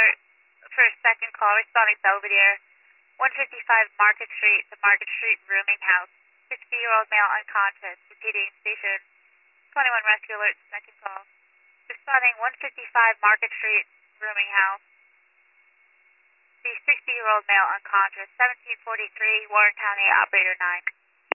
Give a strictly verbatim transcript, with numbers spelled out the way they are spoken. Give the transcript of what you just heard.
alert for a second call responding Belvedere. one fifty-five Market Street, the Market Street rooming house. sixty-year-old male unconscious. Repeating, station twenty-one rescue alert, second call. Responding one fifty-five Market Street rooming house. The sixty-year-old male unconscious. seventeen forty-three Warren County, operator nine.